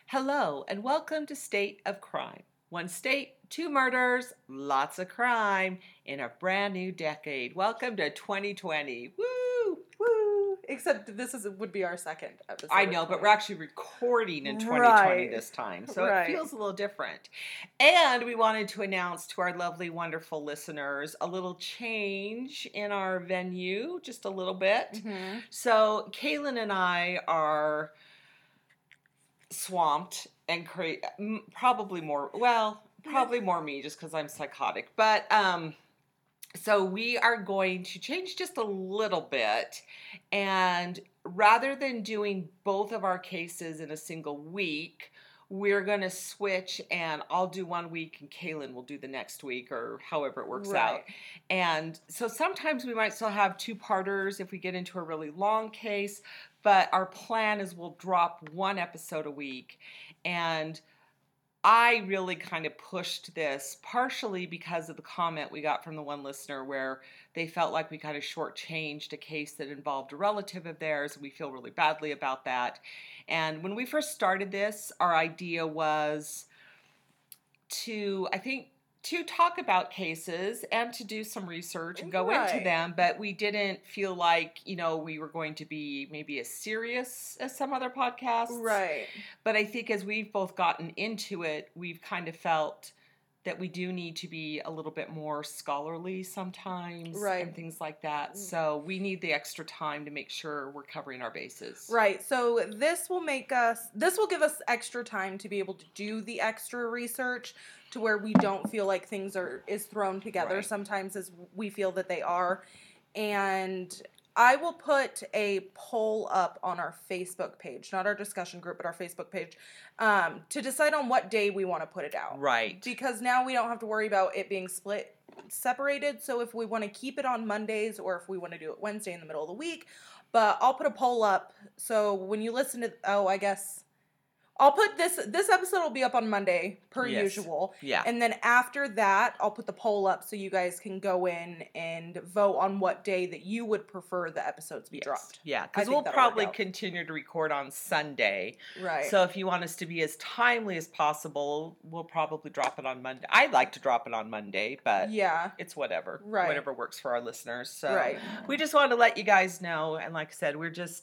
Hello, and welcome to State of Crime. One state, two murders, lots of crime in a brand new decade. Welcome to 2020. Woo! Woo! Except would be our second episode. I know, but we're actually recording in 2020 Right. this time, so Right. it feels a little different. And we wanted to announce to our lovely, wonderful listeners a little change in our venue, just a little bit. Mhm. So, Kaylin and I are swamped and probably more me just because I'm psychotic, but so we are going to change just a little bit, and rather than doing both of our cases in a single week, we're going to switch, and I'll do 1 week and Kaylin will do the next week, or however it works out. And so sometimes we might still have two-parters if we get into a really long case, but our plan is we'll drop one episode a week. And I really kind of pushed this partially because of the comment we got from the one listener where they felt like we kind of shortchanged a case that involved a relative of theirs, and we feel really badly about that. And when we first started this, our idea was to talk about cases and to do some research and go into them, but we didn't feel like, we were going to be maybe as serious as some other podcasts. Right. But I think as we've both gotten into it, we've kind of felt that we do need to be a little bit more scholarly sometimes and things like that. So we need the extra time to make sure we're covering our bases. Right. So this will give us extra time to be able to do the extra research to where we don't feel like things is thrown together sometimes as we feel that they are. And I will put a poll up on our Facebook page, not our discussion group, but our Facebook page, to decide on what day we want to put it out. Right. Because now we don't have to worry about it being separated. So if we want to keep it on Mondays or if we want to do it Wednesday in the middle of the week, but I'll put a poll up. So when you listen to, I'll put this episode will be up on Monday per usual. Yeah. And then after that, I'll put the poll up so you guys can go in and vote on what day that you would prefer the episodes be dropped. Yeah, because we'll probably continue to record on Sunday. Right. So if you want us to be as timely as possible, we'll probably drop it on Monday. I'd like to drop it on Monday, but it's whatever. Right. Whatever works for our listeners. So we just wanted to let you guys know. And like I said,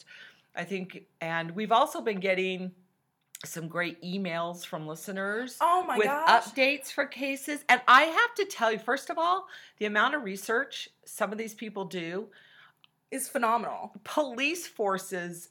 and we've also been getting some great emails from listeners with updates for cases. And I have to tell you, first of all, the amount of research some of these people do is phenomenal. Police forces,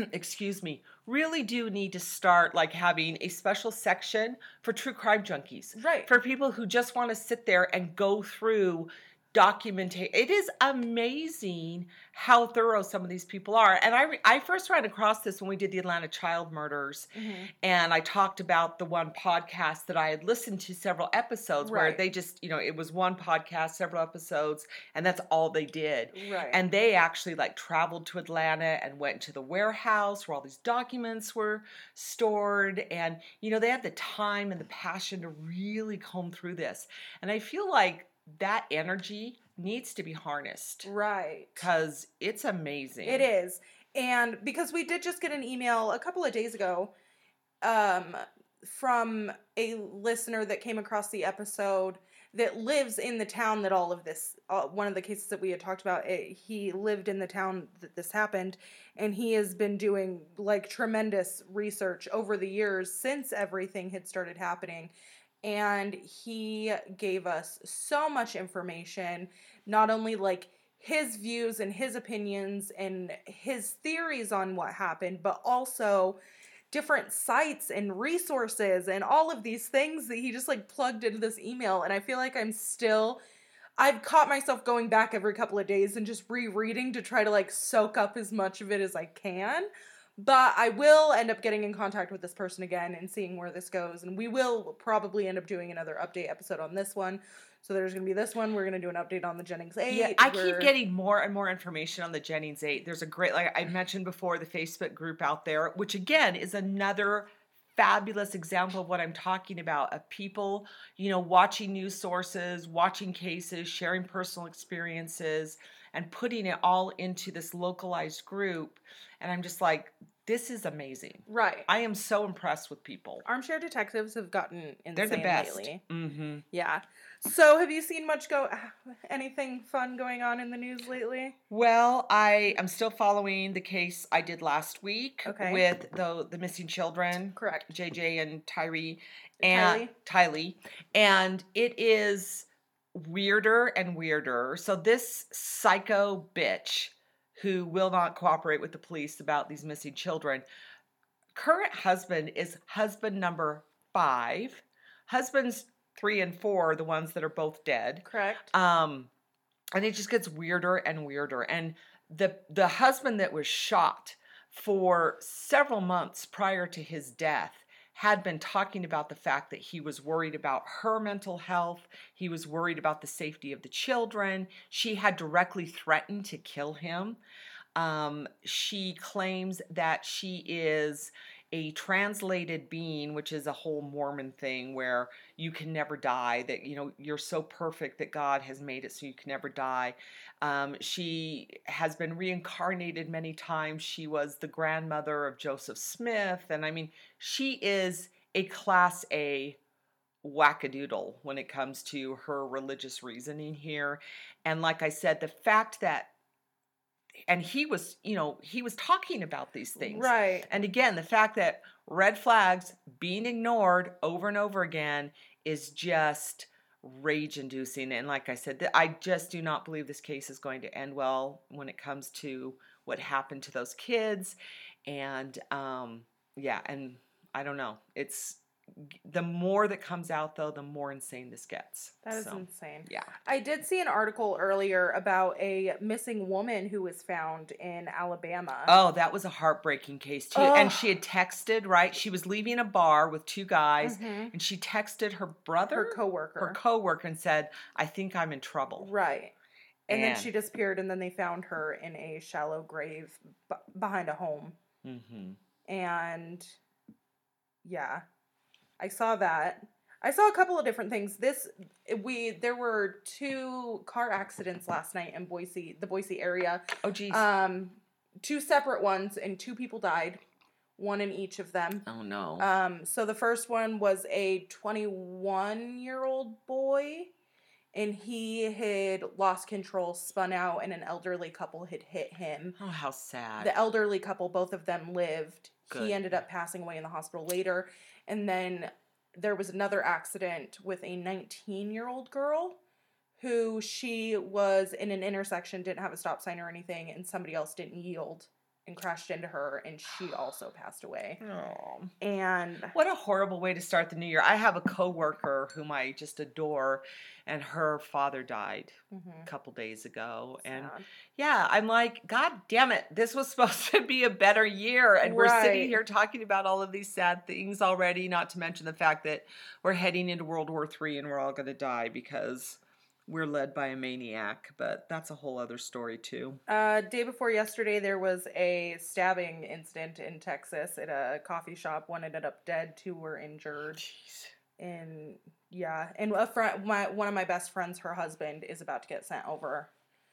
really do need to start having a special section for true crime junkies. Right. For people who just want to sit there and go through documentation. It is amazing how thorough some of these people are. And I first ran across this when we did the Atlanta child murders. Mm-hmm. And I talked about the one podcast that I had listened to several episodes where they just, it was one podcast, several episodes, and that's all they did. Right. And they actually traveled to Atlanta and went to the warehouse where all these documents were stored. And, they had the time and the passion to really comb through this. And I feel like that energy needs to be harnessed. Right. Because it's amazing. It is. And because we did just get an email a couple of days ago from a listener that came across the episode that lives in the town that all of this, one of the cases that we had talked about, he lived in the town that this happened, and he has been doing tremendous research over the years since everything had started happening. And he gave us so much information, not only his views and his opinions and his theories on what happened, but also different sites and resources and all of these things that he just plugged into this email. And I feel like I've caught myself going back every couple of days and just rereading to try to soak up as much of it as I can. But I will end up getting in contact with this person again and seeing where this goes. And we will probably end up doing another update episode on this one. So there's going to be this one. We're going to do an update on the Jennings 8. Yeah, I keep getting more and more information on the Jennings 8. There's a great, I mentioned before, the Facebook group out there, which again is another fabulous example of what I'm talking about, of people, watching news sources, watching cases, sharing personal experiences, and putting it all into this localized group. And I'm just this is amazing. Right. I am so impressed with people. Armchair detectives have gotten insane They're the best. lately. Mm-hmm. Yeah. So, have you seen anything fun going on in the news lately? Well, I am still following the case I did last week Okay. with the missing children. Correct. JJ and Tylee. And it is weirder and weirder. So this psycho bitch who will not cooperate with the police about these missing children, current husband is husband number 5. Husbands 3 and 4 are the ones that are both dead. Correct. And it just gets weirder and weirder. And the husband that was shot for several months prior to his death had been talking about the fact that he was worried about her mental health. He was worried about the safety of the children. She had directly threatened to kill him. She claims that she is a translated being, which is a whole Mormon thing where you can never die, that, you know, you're so perfect that God has made it so you can never die. She has been reincarnated many times. She was the grandmother of Joseph Smith. And I mean, she is a class A wackadoodle when it comes to her religious reasoning here. And like I said, the fact that, and he was talking about these things. Right. And again, the fact that red flags being ignored over and over again is just rage inducing. And like I said, I just do not believe this case is going to end well when it comes to what happened to those kids. And and I don't know. It's the more that comes out, though, the more insane this gets. That is insane. Yeah. I did see an article earlier about a missing woman who was found in Alabama. Oh, that was a heartbreaking case, too. And she had texted, right? She was leaving a bar with 2 guys, and she texted her brother? Her coworker. Her coworker and said, I think I'm in trouble. Right. And then she disappeared, and then they found her in a shallow grave behind a home. Mm-hmm. And, yeah. I saw that. I saw a couple of different things. There were 2 car accidents last night in the Boise area. Oh, geez. 2 separate ones, and 2 people died. 1 in each of them. Oh, no. So the first one was a 21-year-old boy, and he had lost control, spun out, and an elderly couple had hit him. Oh, how sad. The elderly couple, both of them lived. Good. He ended up passing away in the hospital later. And then there was another accident with a 19-year-old girl who she was in an intersection, didn't have a stop sign or anything, and somebody else didn't yield and crashed into her, and she also passed away. Oh. And what a horrible way to start the new year. I have a coworker whom I just adore, and her father died a couple days ago. Sad. And yeah, I'm like, God damn it, this was supposed to be a better year. And we're sitting here talking about all of these sad things already, not to mention the fact that we're heading into World War III and we're all going to die because we're led by a maniac. But that's a whole other story too. Day before yesterday, there was a stabbing incident in Texas at a coffee shop. 1 ended up dead, 2 were injured. Jeez. And yeah, and one of my best friends, her husband, is about to get sent over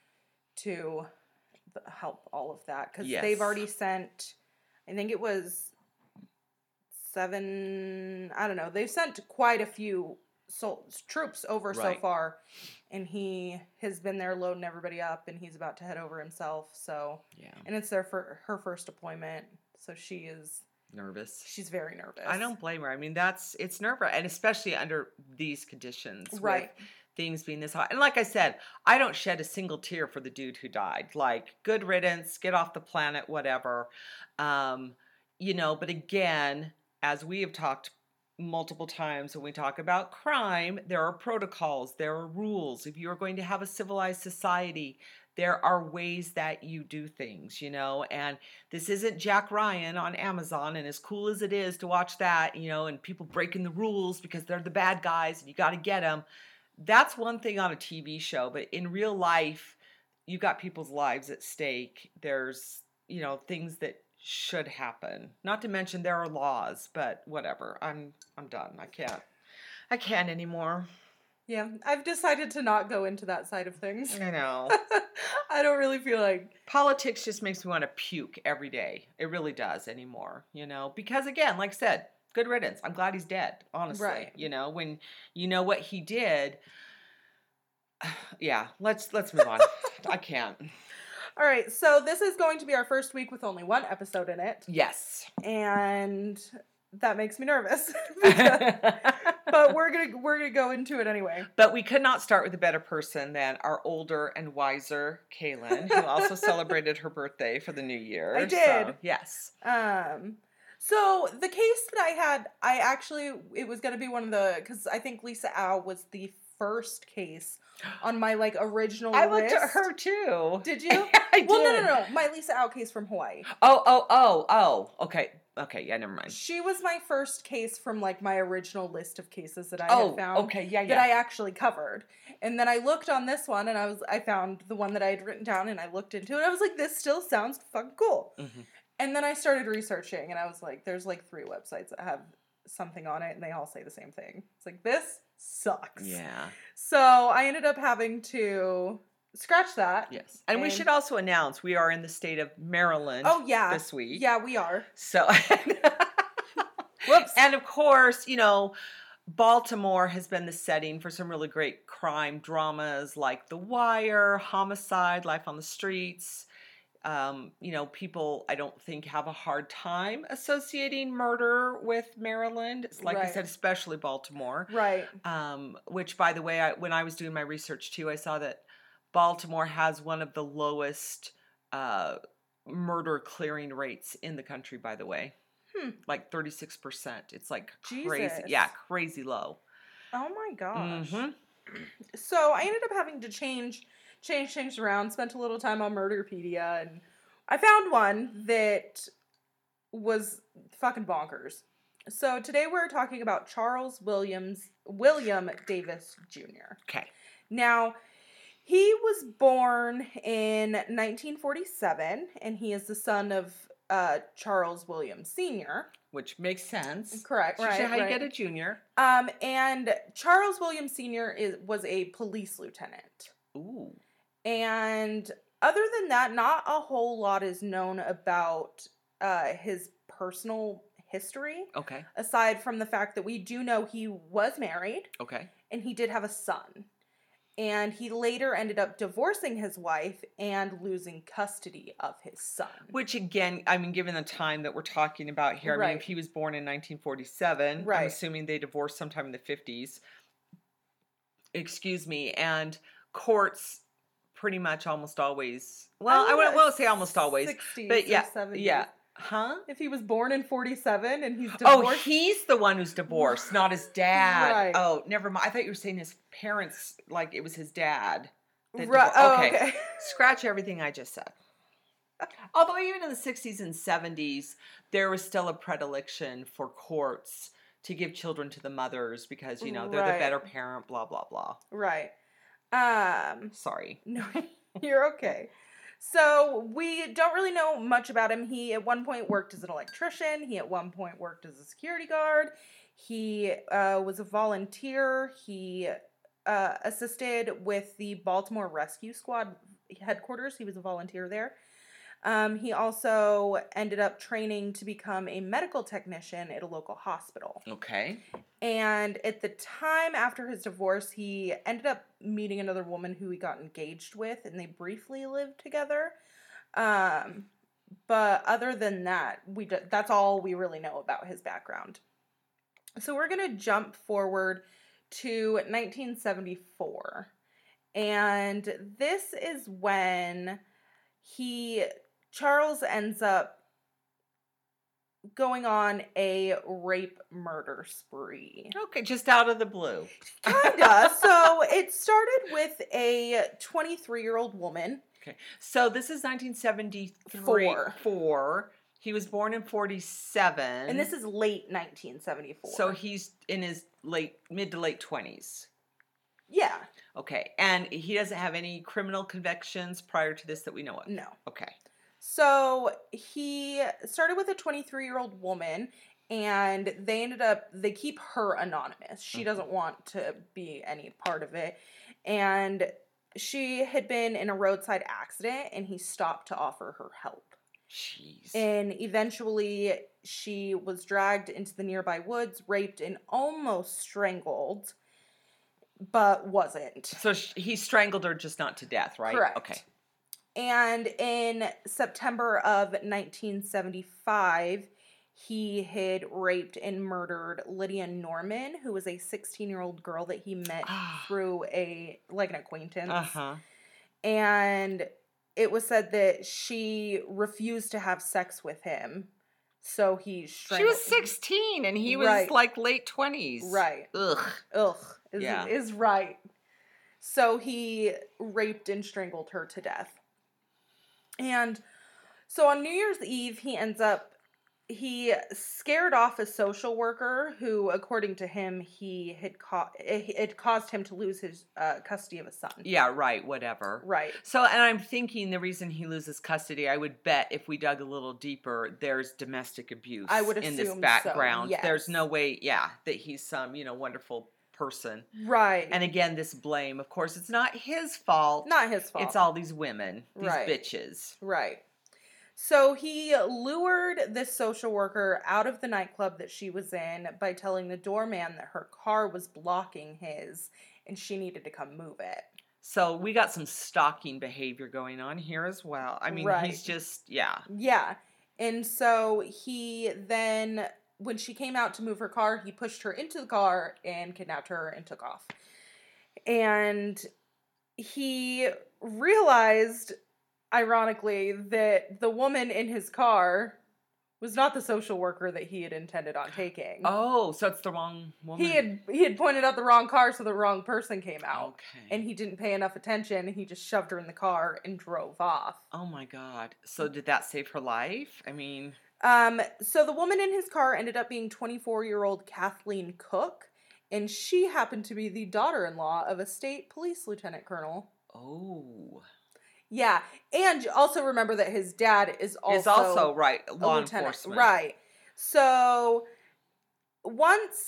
to help all of that because they've already sent, I think it was 7, I don't know, they've sent quite a few troops over so far, and he has been there loading everybody up, and he's about to head over himself. So and it's her first deployment, so she is nervous. She's very nervous. I don't blame her. I mean, it's nerve-wracking, and especially under these conditions, right? With things being this hot. And like I said, I don't shed a single tear for the dude who died. Like, good riddance, get off the planet, whatever. But again, as we have talked multiple times when we talk about crime, there are protocols, there are rules. If you are going to have a civilized society, there are ways that you do things, and this isn't Jack Ryan on Amazon, and as cool as it is to watch that, and people breaking the rules because they're the bad guys and you got to get them. That's one thing on a TV show, but in real life, you got people's lives at stake. There's, things that should happen. Not to mention there are laws, but whatever. I'm done. I can't anymore. Yeah, I've decided to not go into that side of things. I know. I don't really feel like Politics just makes me want to puke every day. It really does anymore, because again, like I said, good riddance. I'm glad he's dead, honestly. Right. When you know what he did. Yeah, let's move on. I can't. All right, so this is going to be our first week with only one episode in it. Yes. And that makes me nervous. But we're gonna go into it anyway. But we could not start with a better person than our older and wiser Kaylin, who also celebrated her birthday for the new year. I did. So, yes. So the case that it was going to be one of because I think Lisa Au was the first case on my original list. I looked at her too. Did you? I did. Well, no. My Lisa Au case from Hawaii. Oh. Okay, yeah, never mind. She was my first case from my original list of cases that I had found. Okay, yeah. That I actually covered. And then I looked on this one and I found the one that I had written down and I looked into it and I was like, this still sounds fucking cool. Mm-hmm. And then I started researching and I was like, there's 3 websites that have something on it and they all say the same thing. It's like, this sucks. Yeah. So I ended up having to scratch that. Yes. And we should also announce we are in the state of Maryland this week. Yeah, we are. So, whoops. And of course, Baltimore has been the setting for some really great crime dramas like The Wire, Homicide, Life on the Streets. People, I don't think, have a hard time associating murder with Maryland. Like I said, especially Baltimore. Right. Which, by the way, when I was doing my research too, I saw that Baltimore has one of the lowest murder clearing rates in the country, by the way. 36%. It's crazy. Jesus. Yeah, crazy low. Oh my gosh. Mm-hmm. So I ended up having to change things around, spent a little time on Murderpedia, and I found one that was fucking bonkers. So today we're talking about Charles William Davis Jr. Okay. Now, he was born in 1947, and he is the son of Charles William Sr. Which makes sense. Correct. Right. How you get a junior. And Charles William Sr. was a police lieutenant. Ooh. And other than that, not a whole lot is known about his personal history. Okay. Aside from the fact that we do know he was married. Okay. And he did have a son. And he later ended up divorcing his wife and losing custody of his son. Which, again, I mean, given the time that we're talking about here, I mean, if he was born in 1947, I'm assuming they divorced sometime in the 50s. Excuse me. And courts pretty much almost always, well, I won't say almost always, 60s but yeah, or 70s. Yeah. Huh? If he was born in 47 and he's divorced. Oh, he's the one who's divorced, not his dad. Right. Oh, never mind. I thought you were saying his parents, like it was his dad. Right. Okay. Scratch everything I just said. Although even in the 60s and 70s, there was still a predilection for courts to give children to the mothers because, they're the better parent, blah, blah, blah. Right. Sorry. No, you're okay. So we don't really know much about him. He at one point worked as an electrician. He at one point worked as a security guard. He was a volunteer. He assisted with the Baltimore Rescue Squad headquarters. He was a volunteer there. He also ended up training to become a medical technician at a local hospital. Okay. And at the time after his divorce, he ended up meeting another woman who he got engaged with, and they briefly lived together. But other than that, that's all we really know about his background. So we're going to jump forward to 1974. And this is when Charles ends up going on a rape murder spree. Okay, just out of the blue. Kinda. So it started with a 23-year-old woman. Okay. So this is 1974. He was born in 47. And this is late 1974. So he's in his mid to late 20s. Yeah. Okay. And he doesn't have any criminal convictions prior to this that we know of? No. Okay. So he started with a 23-year-old woman, and they keep her anonymous. She doesn't want to be any part of it. And she had been in a roadside accident, and he stopped to offer her help. Jeez. And eventually she was dragged into the nearby woods, raped, and almost strangled, but wasn't. So he strangled her, just not to death, right? Correct. Okay. And in September of 1975, he had raped and murdered Lydia Norman, who was a 16-year-old girl that he met through an acquaintance. Uh-huh. And it was said that she refused to have sex with him, so he strangled. She was 16 and he was like late 20s. Right. Ugh. Is right. So he raped and strangled her to death. And so on New Year's Eve, he scared off a social worker who, according to him, it caused him to lose his custody of his son. Yeah, right, whatever. Right. So, and I'm thinking the reason he loses custody, I would bet if we dug a little deeper, there's domestic abuse in this background. So, yes. There's no way, that he's some, wonderful person. Right. And again, this blame, of course, it's not his fault. Not his fault. It's all these women, these bitches. Right. So he lured this social worker out of the nightclub that she was in by telling the doorman that her car was blocking his and she needed to come move it. So we got some stalking behavior going on here as well. I mean, he's just, Yeah. And so he then, when she came out to move her car, he pushed her into the car and kidnapped her and took off. And he realized, ironically, that the woman in his car was not the social worker that he had intended on taking. Oh, so it's the wrong woman. He had pointed out the wrong car, so the wrong person came out. Okay. And he didn't pay enough attention, and he just shoved her in the car and drove off. Oh my God. So did that save her life? I mean... So the woman in his car ended up being 24-year-old Kathleen Cook, and she happened to be the daughter-in-law of a state police lieutenant colonel. Oh. Yeah, and also remember that his dad is also law enforcement. Right. So once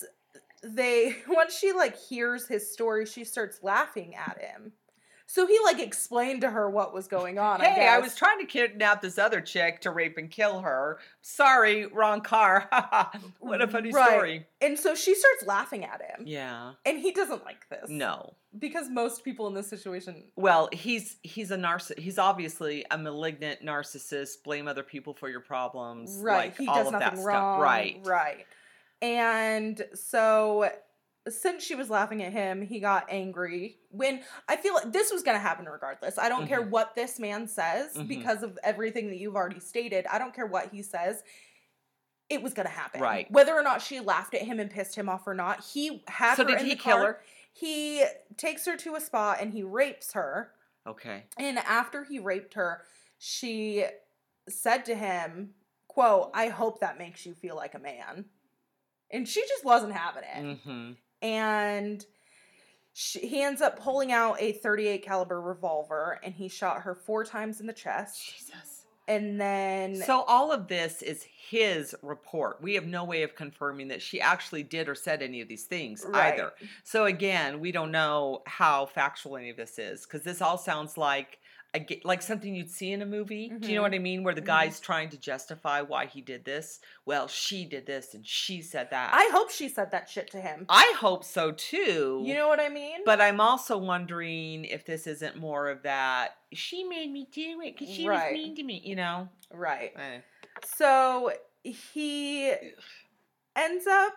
she hears his story, she starts laughing at him. So he explained to her what was going on. Hey, I was trying to kidnap this other chick to rape and kill her. Sorry, wrong car. What a funny story. And so she starts laughing at him. Yeah. And he doesn't like this. No. Because most people in this situation... Well, he's a narcissist. He's obviously a malignant narcissist. Blame other people for your problems. Right. He does nothing wrong. Right. And so... since she was laughing at him, he got angry. When I feel like this was going to happen regardless. I don't care what this man says because of everything that you've already stated. I don't care what he says. It was going to happen. Right. Whether or not she laughed at him and pissed him off or not, he had her in the car. So did he kill her? He takes her to a spa and he rapes her. Okay. And after he raped her, she said to him, quote, "I hope that makes you feel like a man." And she just wasn't having it. Mm-hmm. And he ends up pulling out a .38 caliber revolver, and he shot her 4 times in the chest. Jesus. And then... So all of this is his report. We have no way of confirming that she actually did or said any of these things either. So again, we don't know how factual any of this is, because this all sounds like something you'd see in a movie. Do you know what I mean? Where the guy's trying to justify why he did this. Well, she did this and she said that. I hope she said that shit to him. I hope so too. You know what I mean? But I'm also wondering if this isn't more of that, she made me do it because she was mean to me, you know? Right. So he ends up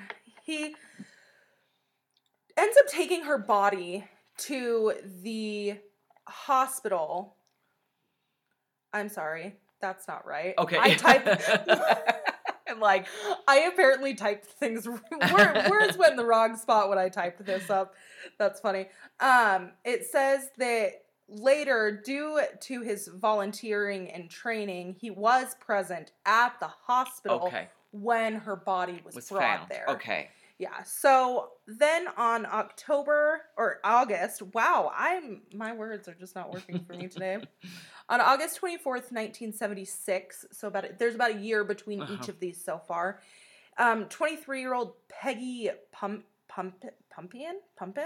taking her body to the hospital. I'm sorry, that's not right. Okay. I typed. I'm like, I apparently typed things. Words went in the wrong spot when I typed this up. That's funny. It says that later, due to his volunteering and training, he was present at the hospital when her body was brought found there. Okay. Yeah, so then on August, wow, my words are just not working for me today. On August 24th, 1976, so there's about a year between each of these so far, 23-year-old Peggy Pumpin?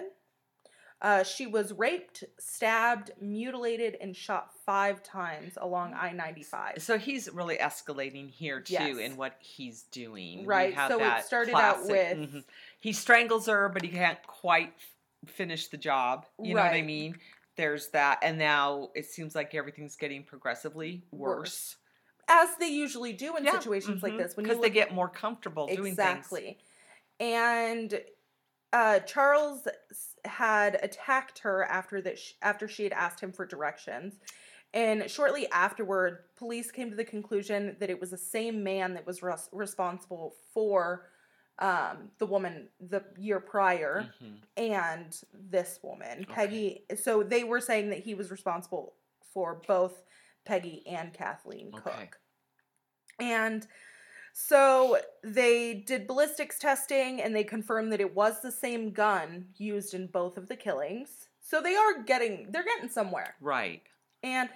She was raped, stabbed, mutilated, and shot 5 times along I-95. So he's really escalating here too Yes. in what he's doing. Right. We have So that it started classic, out with he strangles her, but he can't quite finish the job. You know what I Right. mean? There's that, and now it seems like everything's getting progressively worse. as they usually do in situations like this, when you because they get more comfortable doing things. exactly. And Charles had attacked her after she had asked him for directions. And shortly afterward, police came to the conclusion that it was the same man that was responsible for the woman the year prior and this woman, Peggy. So they were saying that he was responsible for both Peggy and Kathleen Cook. And so they did ballistics testing and they confirmed that it was the same gun used in both of the killings. So they're getting somewhere. Right. And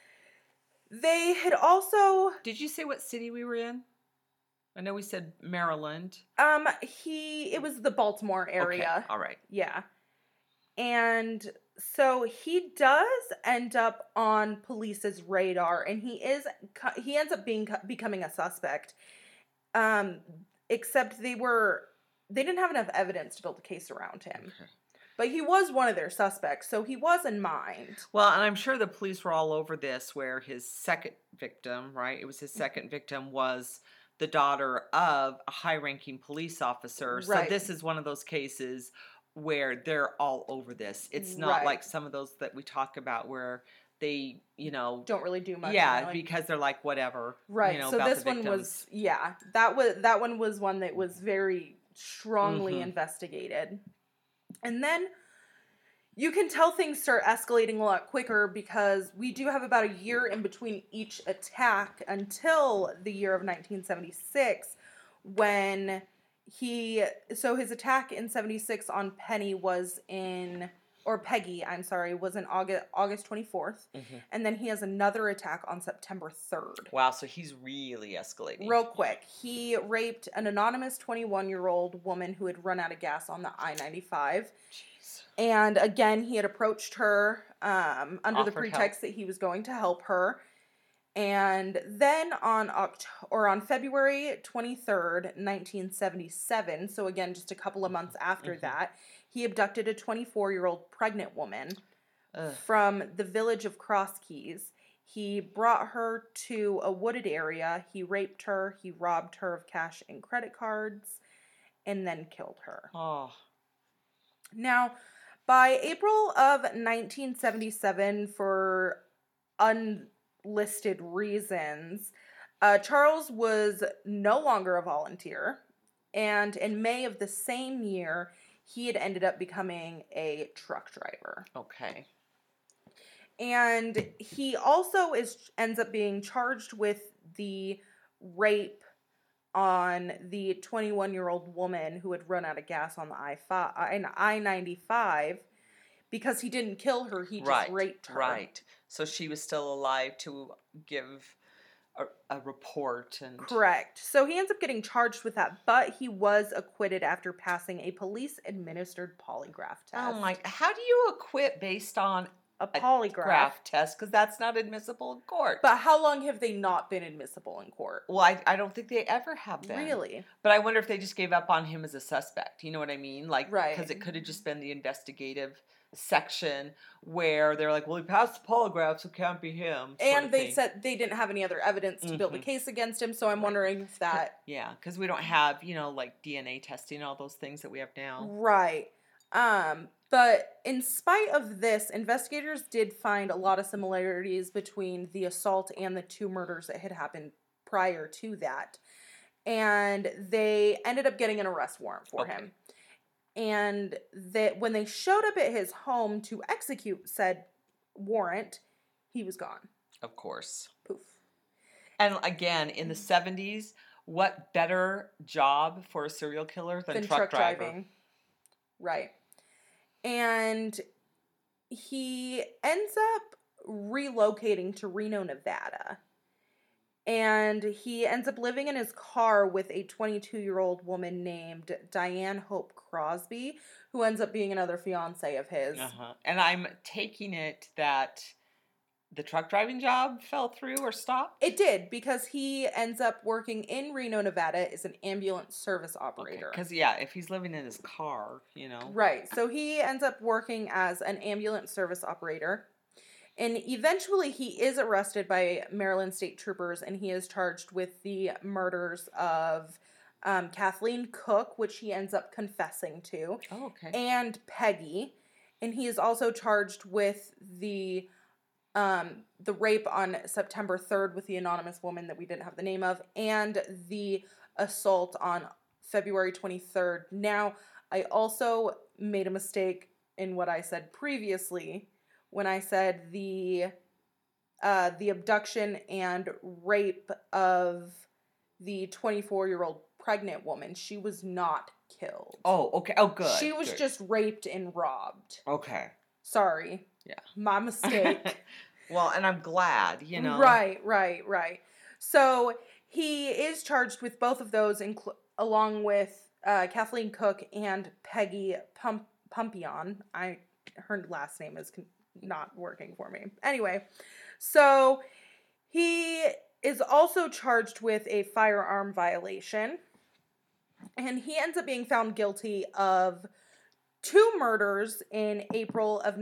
they had also... Did you say what city we were in? I know we said Maryland. It was the Baltimore area. Okay. All right. Yeah. And so he does end up on police's radar, and he ends up becoming a suspect. Except they didn't have enough evidence to build a case around him. Okay. But he was one of their suspects, so he was in mind. Well, and I'm sure the police were all over this, where his second victim, right? It was his second victim was the daughter of a high-ranking police officer. Right. So this is one of those cases where they're all over this. It's not like some of those that we talk about where they, don't really do much. Yeah, because they're like whatever. Right. So this one was that one was one that was very strongly investigated. And then you can tell things start escalating a lot quicker because we do have about a year in between each attack until the year of 1976 when his attack in 76 on Peggy was in August 24th. And then he has another attack on September 3rd. Wow, so he's really escalating. Real quick. He raped an anonymous 21-year-old woman who had run out of gas on the I-95. Jeez. And again, he had approached her under the pretext that he was going to help her. And then on February 23rd, 1977, so again, just a couple of months after that, he abducted a 24-year-old pregnant woman from the village of Cross Keys. He brought her to a wooded area. He raped her. He robbed her of cash and credit cards and then killed her. Oh. Now, by April of 1977, for unlisted reasons, Charles was no longer a volunteer. And in May of the same year, he had ended up becoming a truck driver. Okay. And he also ends up being charged with the rape on the 21-year-old woman who had run out of gas on the I-95 because he didn't kill her, he just raped her. Right. So she was still alive to give a report. Correct. So he ends up getting charged with that, but he was acquitted after passing a police-administered polygraph test. Oh my! How do you acquit based on a polygraph test? Because that's not admissible in court. But how long have they not been admissible in court? Well, I don't think they ever have been. Really? But I wonder if they just gave up on him as a suspect. You know what I mean? Like, because it could have just been the investigative section where they're like, well, he passed the polygraph, so it can't be him. And they said they didn't have any other evidence to build a case against him, so I'm wondering if that... Yeah, because we don't have, like DNA testing, all those things that we have now. Right. But in spite of this, investigators did find a lot of similarities between the assault and the 2 murders that had happened prior to that. And they ended up getting an arrest warrant for him. And that when they showed up at his home to execute said warrant, he was gone. Of course. Poof. And again, in the 70s, what better job for a serial killer than truck driving? Right. And he ends up relocating to Reno, Nevada. And he ends up living in his car with a 22-year-old woman named Diane Hope Crosby, who ends up being another fiance of his. Uh-huh. And I'm taking it that the truck driving job fell through or stopped? It did, because he ends up working in Reno, Nevada as an ambulance service operator. Because, yeah, if he's living in his car, you know. Right. So he ends up working as an ambulance service operator. And eventually he is arrested by Maryland state troopers, and he is charged with the murders of Kathleen Cook, which he ends up confessing to. Oh, okay. And Peggy. And he is also charged with the rape on September 3rd with the anonymous woman that we didn't have the name of, and the assault on February 23rd. Now, I also made a mistake in what I said previously when I said the abduction and rape of the 24-year-old pregnant woman. She was not killed. Oh, okay. Oh, good. She was good. just raped and robbed. Okay. Sorry. Yeah. My mistake. Well, and I'm glad, you know. Right. So he is charged with both of those, along with Kathleen Cook and Peggy Pumpion. Her last name is not working for me. Anyway, so he is also charged with a firearm violation, and he ends up being found guilty of 2 murders in April of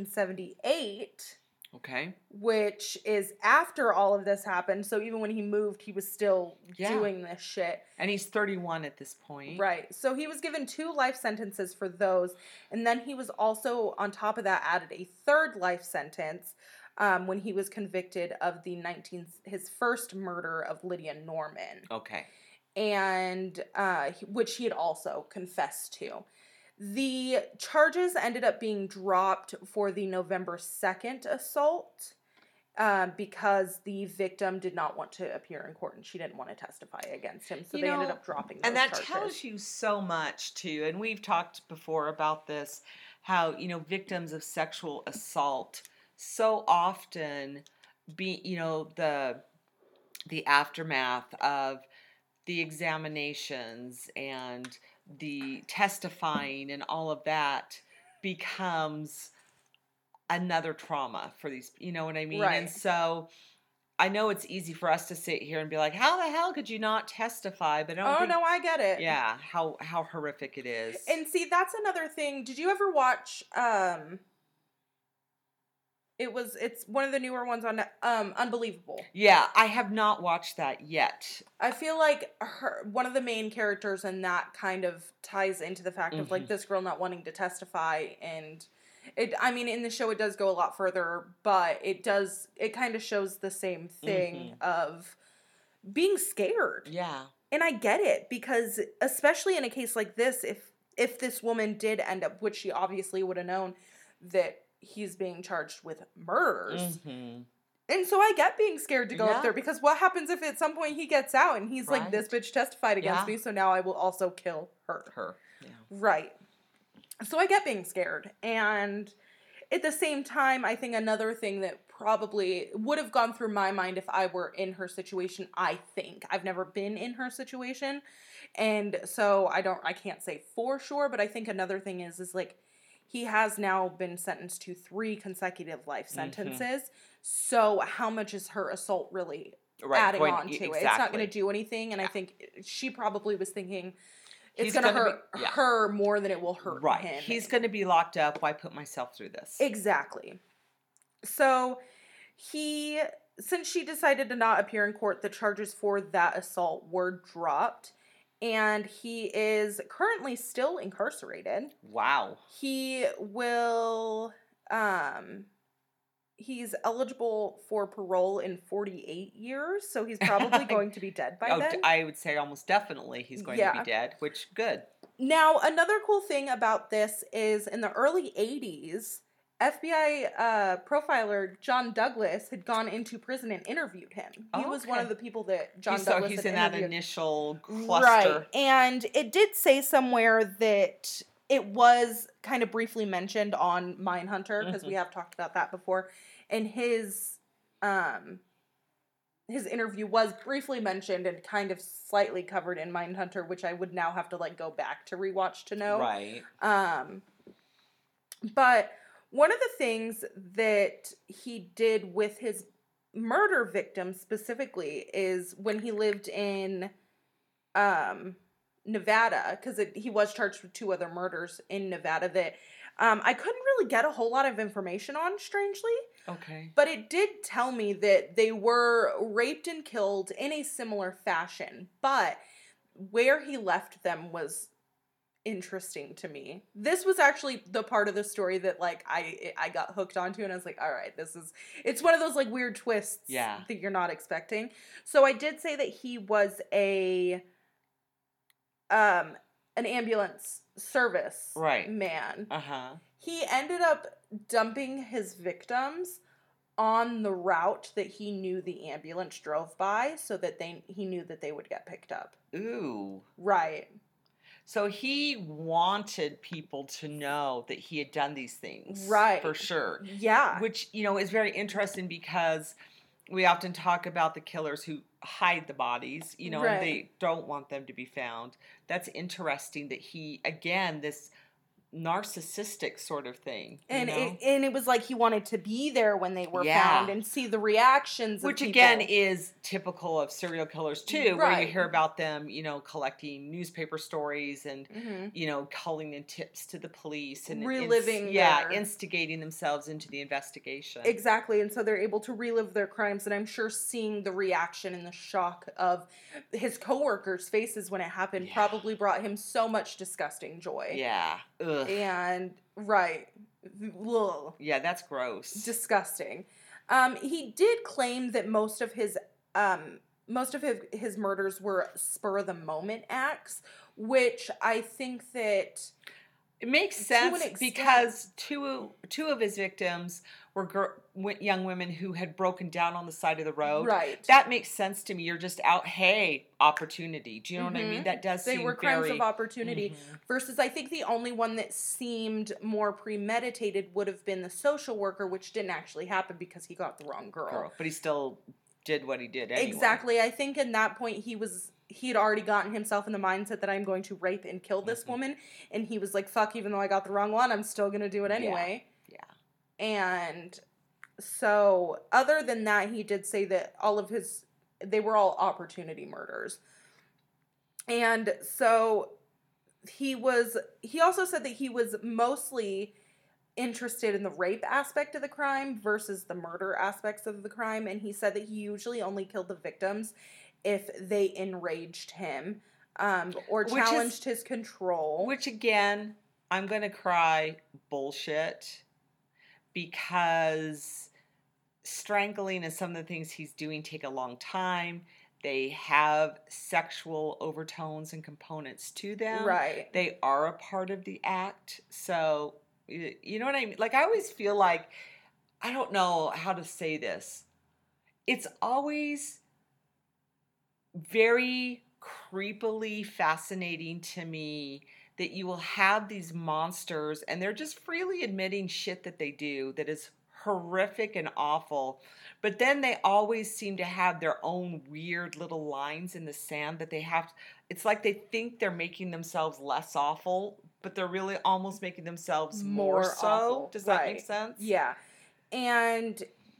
1978. Okay. Which is after all of this happened. So even when he moved, he was still doing this shit. And he's 31 at this point. Right. So he was given 2 life sentences for those. And then he was also, on top of that, added a 3rd life sentence when he was convicted of his first murder of Lydia Norman. Okay. And which he had also confessed to. The charges ended up being dropped for the November 2nd assault because the victim did not want to appear in court and she didn't want to testify against him. So they ended up dropping those And that charges. tells you so much, too. And we've talked before about this, how, you know, victims of sexual assault so often the aftermath of the examinations and the testifying and all of that becomes another trauma for these, you know what I mean? Right. And so I know it's easy for us to sit here and be like, how the hell could you not testify? But I get it. Yeah, how horrific it is. And see, that's another thing. Did you ever watch it's one of the newer ones on Unbelievable. Yeah, I have not watched that yet. I feel like one of the main characters in that kind of ties into the fact of like this girl not wanting to testify, and in the show it does go a lot further, but it kind of shows the same thing of being scared. Yeah. And I get it, because especially in a case like this, if this woman did end up, which she obviously would have known that he's being charged with murders. And so I get being scared to go up there, because what happens if at some point he gets out and he's like, this bitch testified against me, so now I will also kill her. Yeah. Right. So I get being scared. And at the same time, I think another thing that probably would have gone through my mind if I were in her situation, I've never been in her situation, and so I can't say for sure, but I think another thing is like, he has now been sentenced to 3 consecutive life sentences. So how much is her assault really adding on to it? It's not going to do anything. And I think she probably was thinking it's going to hurt her more than it will hurt him. He's going to be locked up. Why put myself through this? Exactly. So since she decided to not appear in court, the charges for that assault were dropped. And he is currently still incarcerated. Wow. He will, he's eligible for parole in 48 years, so he's probably going to be dead by then. I would say almost definitely he's going to be dead, which, good. Now, another cool thing about this is in the early 80s, FBI profiler John Douglas had gone into prison and interviewed him. He was one of the people that Douglas had interviewed. So he's in that initial cluster. Right. And it did say somewhere that it was kind of briefly mentioned on Mindhunter, because we have talked about that before. And his his interview was briefly mentioned and kind of slightly covered in Mindhunter, which I would now have to like go back to rewatch to know. Right. But one of the things that he did with his murder victims specifically is when he lived in Nevada, because he was charged with 2 other murders in Nevada that I couldn't really get a whole lot of information on, strangely. Okay. But it did tell me that they were raped and killed in a similar fashion. But where he left them was interesting to me. This was actually the part of the story that like I got hooked onto, and I was like, all right, it's one of those like weird twists that you're not expecting. So I did say that he was an ambulance service man. He ended up dumping his victims on the route that he knew the ambulance drove by, so that he knew that they would get picked up. Ooh. Right. So he wanted people to know that he had done these things. Right. For sure. Yeah. Which, is very interesting because we often talk about the killers who hide the bodies, and they don't want them to be found. That's interesting that he, again, this narcissistic sort of thing. And it was like he wanted to be there when they were found and see the reactions of people. Again is typical of serial killers too, where you hear about them, collecting newspaper stories and, calling in tips to the police and reliving instigating themselves into the investigation. Exactly. And so they're able to relive their crimes, and I'm sure seeing the reaction and the shock of his coworkers' faces when it happened probably brought him so much disgusting joy. Yeah. Ugh. And yeah, that's gross. Disgusting. He did claim that most of his murders were spur of the moment acts, which I think that it makes sense because two of his victims were young women who had broken down on the side of the road. Right. That makes sense to me. You're just out, hey, opportunity. Do you know what I mean? That does seem They were crimes of opportunity. Versus I think the only one that seemed more premeditated would have been the social worker, which didn't actually happen because he got the wrong girl. But he still did what he did anyway. Exactly. I think in that point he had already gotten himself in the mindset that I'm going to rape and kill this woman. And he was like, fuck, even though I got the wrong one, I'm still going to do it anyway. Yeah. And so other than that, he did say that they were all opportunity murders. And so he also said that he was mostly interested in the rape aspect of the crime versus the murder aspects of the crime. And he said that he usually only killed the victims if they enraged him or challenged his control. Which, again, I'm going to cry bullshit, because strangling and some of the things he's doing take a long time. They have sexual overtones and components to them. Right. They are a part of the act. So, you know what I mean? Like, I always feel like, I don't know how to say this. It's always very creepily fascinating to me that you will have these monsters and they're just freely admitting shit that they do that is horrific and awful, but then they always seem to have their own weird little lines in the sand that they have. It's like they think they're making themselves less awful, but they're really almost making themselves more so. Awful. Does that make sense? Yeah. And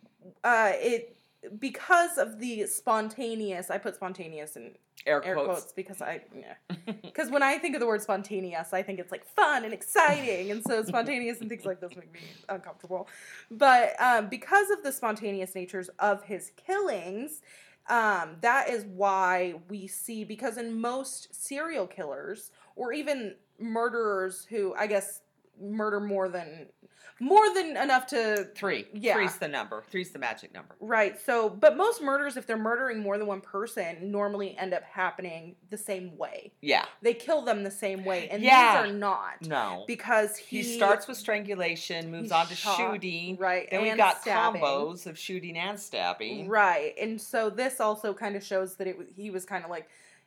because of the spontaneous, I put spontaneous in air quotes because because when I think of the word spontaneous, I think it's like fun and exciting, and so spontaneous and things like this make me uncomfortable. But because of the spontaneous natures of his killings, that is why we see, because in most serial killers or even murderers who, I guess, murder more than enough to... 3. Yeah. 3's the number. 3's the magic number. Right. So, but most murders, if they're murdering more than one person, normally end up happening the same way. Yeah. They kill them the same way. And these are not. No. Because he starts with strangulation, moves on to shooting. Right. Then we've got combos of shooting and stabbing. Right. And so this also kind of shows that he was kind of like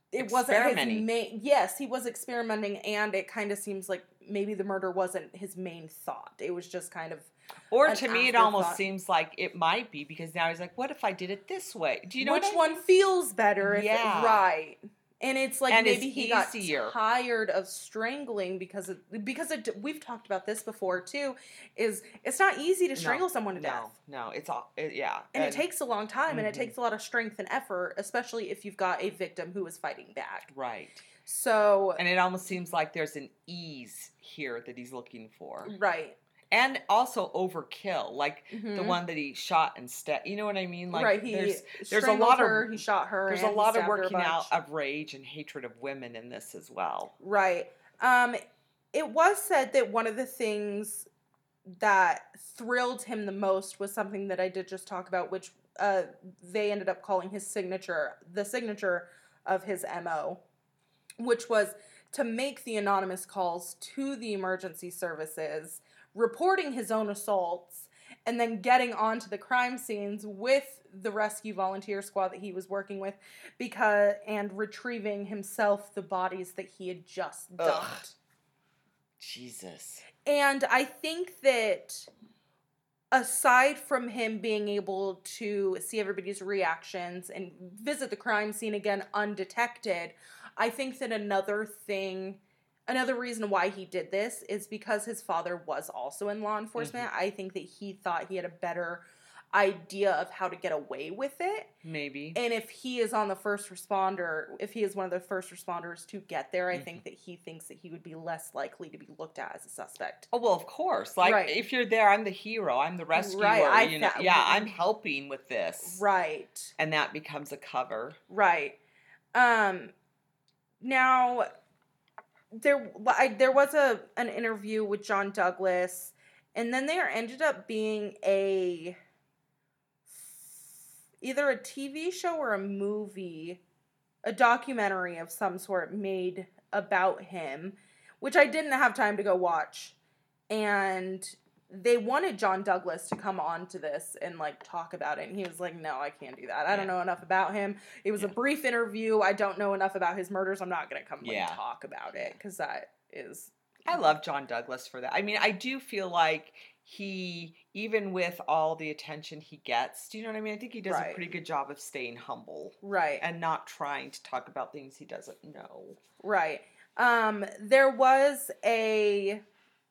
it wasn't his Experimenting. main. Yes, he was experimenting, and it kind of seems like maybe the murder wasn't his main thought. It was just kind of. Or an to me, it almost afterthought. seems like it might be, because now he's like, what if I did it this way? Do you know Which what I one mean? feels better? Yeah. Right. And it's like And maybe it's he got easier. tired of strangling because we've talked about this before too. Is it's not easy to strangle someone to death. No, it's all, yeah. And it takes a long time, and it Mhm. takes a lot of strength and effort, especially if you've got a victim who is fighting back. Right. So, And it almost seems like there's an ease here that he's looking for. right. And also overkill, like the Mhm. one that he shot instead. You know what I mean? Like Right. He there's a strangled lot her, of he shot her. there's and a he lot of stabbed her a working out bunch. of rage and hatred of women in this as well. Right. It was said that one of the things that thrilled him the most was something that I did just talk about, which they ended up calling his signature, the signature of his MO, which was to make the anonymous calls to the emergency services, reporting his own assaults, and then getting onto the crime scenes with the rescue volunteer squad that he was working with, and retrieving himself the bodies that he had just dumped. Ugh. Jesus. And I think that aside from him being able to see everybody's reactions and visit the crime scene again undetected, I think that another reason why he did this is because his father was also in law enforcement. I think that he thought he had a better idea of how to get away with it. Maybe. And if he is one of the first responders to get there, I think that he thinks that he would be less likely to be looked at as a suspect. Oh, well, of course. Like, Right. if you're there, I'm the hero. I'm the rescuer. Right, I'm helping with this. Right. And that becomes a cover. Right. Now, there was an interview with John Douglas, and then there ended up being either a TV show or a movie, a documentary of some sort made about him, which I didn't have time to go watch. And they wanted John Douglas to come on to this and like talk about it. And he was like, no, I can't do that. I don't know enough about him. It was a brief interview. I don't know enough about his murders. I'm not going to come and talk about it, because that is... I love John Douglas for that. I mean, I do feel like he, even with all the attention he gets, do you know what I mean? I think he does a pretty good job of staying humble. Right. And not trying to talk about things he doesn't know. Right. There was an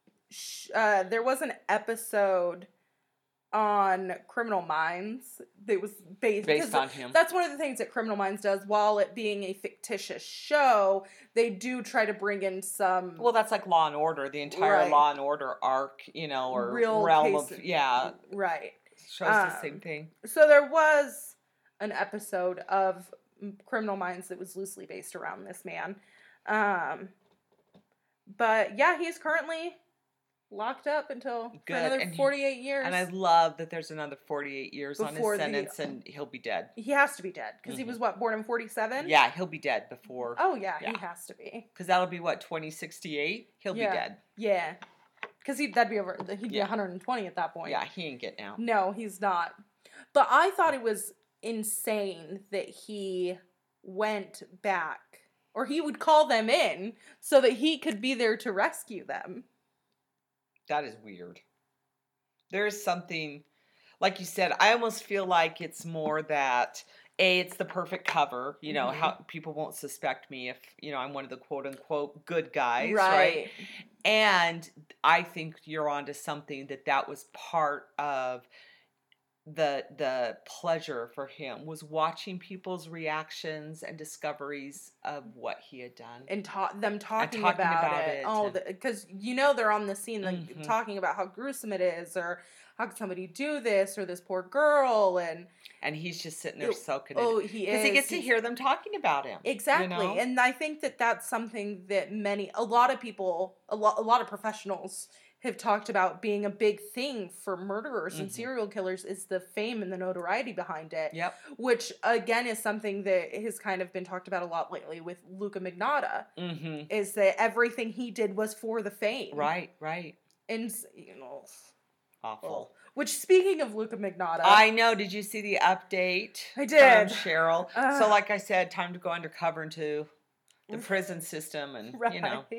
episode on Criminal Minds that was based on him. That's one of the things that Criminal Minds does. While it being a fictitious show, they do try to bring in some... Well, that's like Law and Order, the entire Law and Order arc, or real realm case, of... Right. Shows the same thing. So there was an episode of Criminal Minds that was loosely based around this man. But yeah, he's currently locked up for another 48 years. And I love that there's another 48 years on his sentence, and he'll be dead. He has to be dead, because he was, born in 47? Yeah, he'll be dead before... Oh, yeah, he has to be. Because that'll be, 2068? He'll be dead. Yeah. Because he'd be 120 at that point. Yeah, he ain't getting out. No, he's not. But I thought it was insane that he went back, or he would call them in so that he could be there to rescue them. That is weird. There is something, like you said, I almost feel like it's more that, it's the perfect cover, how people won't suspect me if, I'm one of the quote-unquote good guys, right? And I think you're onto something that was part of the pleasure for him, was watching people's reactions and discoveries of what he had done, and them talking about it. Oh, because they're on the scene talking about how gruesome it is, or how could somebody do this, or this poor girl, and he's just sitting there soaking it. Oh, he is, because he gets to hear them talking about him. Exactly, and I think that that's something that a lot of people, a lot of professionals have talked about being a big thing for murderers and serial killers, is the fame and the notoriety behind it. Yep. Which, again, is something that has kind of been talked about a lot lately with Luka Magnotta. Mm-hmm. Is that everything he did was for the fame. Right. And, awful. Which, speaking of Luca Magnotta, I know. Did you see the update? I did. From Cheryl. So, like I said, time to go undercover into the prison system, and right. you know.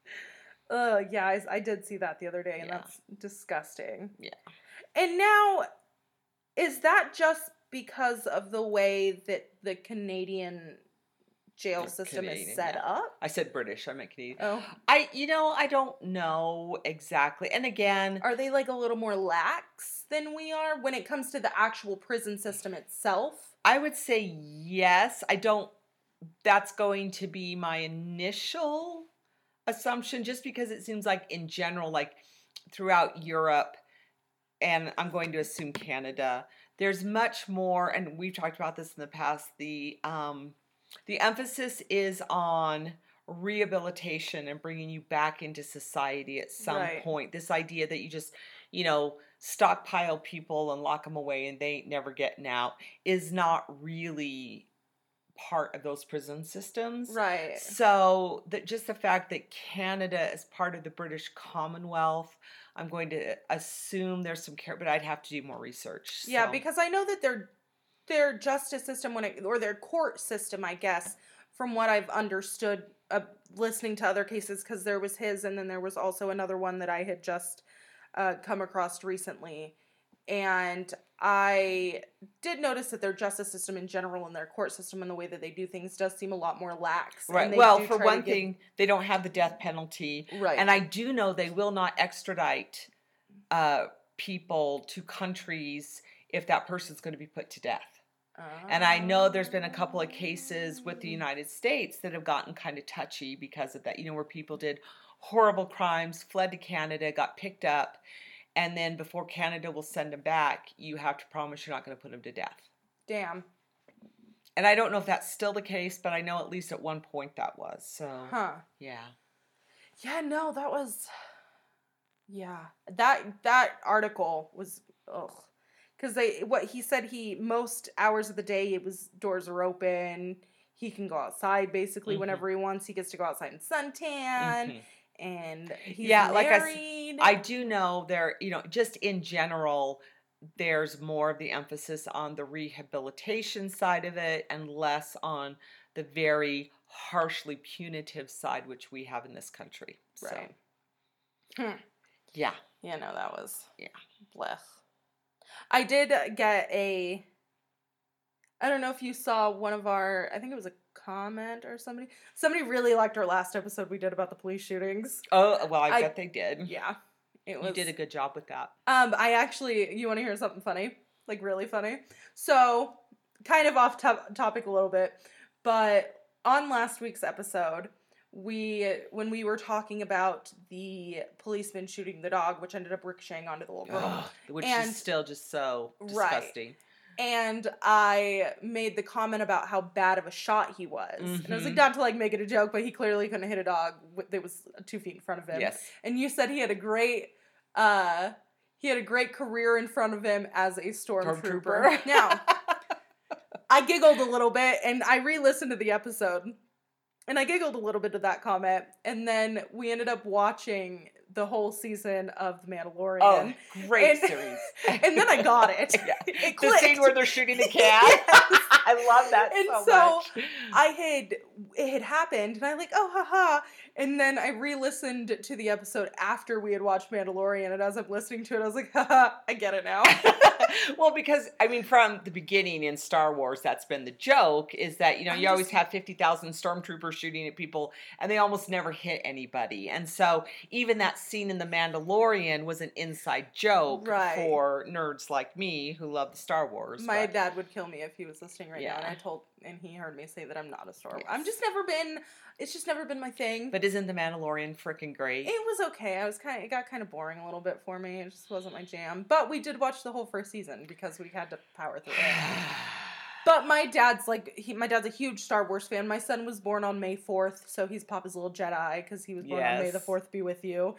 Yeah, I did see that the other day, and Yeah. that's disgusting. Yeah. And now, is that just because of the way that the Canadian jail system is set up? I said British. I meant Canadian. Oh. I don't know exactly. And again, are they like a little more lax than we are when it comes to the actual prison system itself? I would say yes. That's going to be my initial assumption, just because it seems like in general, like throughout Europe, and I'm going to assume Canada, there's much more, and we've talked about this in the past, the emphasis is on rehabilitation and bringing you back into society at some point. This idea that you just, stockpile people and lock them away and they ain't never getting out is not really part of those prison systems. Right. So just the fact that Canada is part of the British Commonwealth, I'm going to assume there's some care, but I'd have to do more research. Yeah, because I know that their justice system or their court system, I guess, from what I've understood, listening to other cases, because there was his, and then there was also another one that I had just come across recently, and I did notice that their justice system in general and their court system and the way that they do things does seem a lot more lax. Right. Well, for one thing, they don't have the death penalty. Right. And I do know they will not extradite people to countries if that person's going to be put to death. And I know there's been a couple of cases with the United States that have gotten kind of touchy because of that, where people did horrible crimes, fled to Canada, got picked up, and then before Canada will send them back, you have to promise you're not going to put them to death. Damn. And I don't know if that's still the case, but I know at least at one point that was. So, yeah. Yeah, no, that was... Yeah. That article was... Ugh. Because what he said, most hours of the day, doors are open. He can go outside basically whenever he wants. He gets to go outside and suntan. And he's married. Like I do know there, just in general, there's more of the emphasis on the rehabilitation side of it and less on the very harshly punitive side, which we have in this country. Right. So, yeah. Yeah, no, that was... Yeah. Blech. I did get I don't know if you saw one of I think it was a comment or somebody really liked our last episode we did about the police shootings. Oh, well, I bet they did. Yeah. You did a good job with that. You want to hear something funny? Like really funny? So, kind of off topic a little bit, but on last week's episode, when we were talking about the policeman shooting the dog, which ended up ricocheting onto the little girl. Which is still just so disgusting. Right. And I made the comment about how bad of a shot he was. And I was like, not to make it a joke, but he clearly couldn't hit a dog that was 2 feet in front of him. Yes. And you said he had a great career in front of him as a stormtrooper. Now, I giggled a little bit, and I re-listened to the episode. And I giggled a little bit at that comment, and then we ended up watching the whole season of The Mandalorian. Oh, great series. And then I got it. Yeah. It clicked. The scene where they're shooting the cat. Yes. I love that so much. It had happened, and I'm like, oh, haha. And then I re-listened to the episode after we had watched Mandalorian, and as I'm listening to it, I was like, haha, I get it now. Well, because, from the beginning in Star Wars, that's been the joke, is that, you always have 50,000 stormtroopers shooting at people, and they almost never hit anybody. And so, even that scene in The Mandalorian was an inside joke for nerds like me who love the Star Wars. My dad would kill me if he was listening right now, and he heard me say that I'm not a Star Wars. It's just never been my thing. But isn't The Mandalorian freaking great? It was okay. It got kind of boring a little bit for me. It just wasn't my jam. But we did watch the whole first season because we had to power through it. But my dad's a huge Star Wars fan. My son was born on May 4th, so he's Papa's little Jedi because he was born on May the 4th be with you.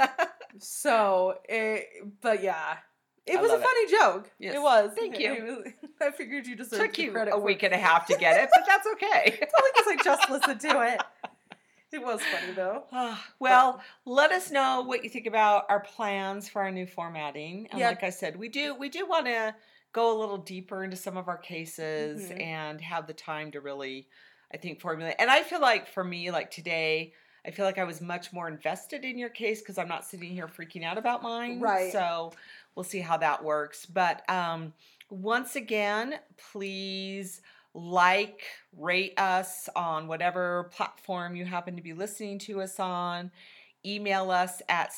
But yeah. It was a funny joke. Yes. It was. Thank you. I figured you deserved the credit. Took you a week and a half to get it, but that's okay. It's only because I just listened to it. It was funny though. Well, let us know what you think about our plans for our new formatting. And Yeah. like I said, we do want to go a little deeper into some of our cases and have the time to really, I think, formulate. And I feel like for me, like today, I feel like I was much more invested in your case because I'm not sitting here freaking out about mine. Right. So we'll see how that works. But once again, please rate us on whatever platform you happen to be listening to us on. Email us at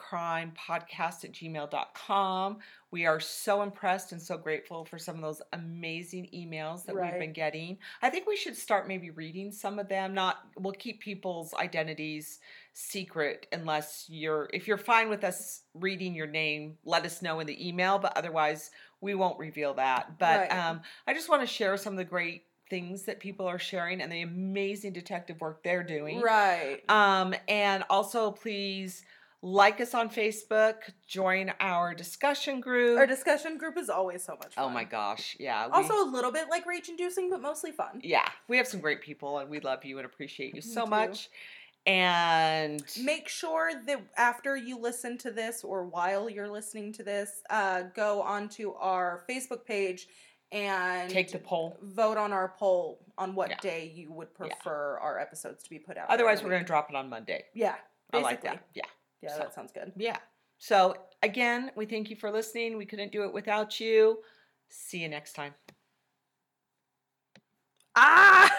stateofcrimepodcast@gmail.com. We are so impressed and so grateful for some of those amazing emails that we've been getting. I think we should start maybe reading some of them. We'll keep people's identities secret unless if you're fine with us reading your name, let us know in the email, but otherwise we won't reveal that. But I just want to share some of the great things that people are sharing and the amazing detective work they're doing. Right. And also please like us on Facebook, join our discussion group. Our discussion group is always so much fun. Oh my gosh, yeah. Also a little bit like rage-inducing, but mostly fun. Yeah, we have some great people and we love you and appreciate you so much. And make sure that after you listen to this or while you're listening to this, go onto our Facebook page and take the poll. Vote on our poll on what day you would prefer our episodes to be put out. Otherwise, we're going to drop it on Monday. Yeah, basically. I like that. Yeah. Yeah, that sounds good. Yeah. So, again, we thank you for listening. We couldn't do it without you. See you next time. Ah!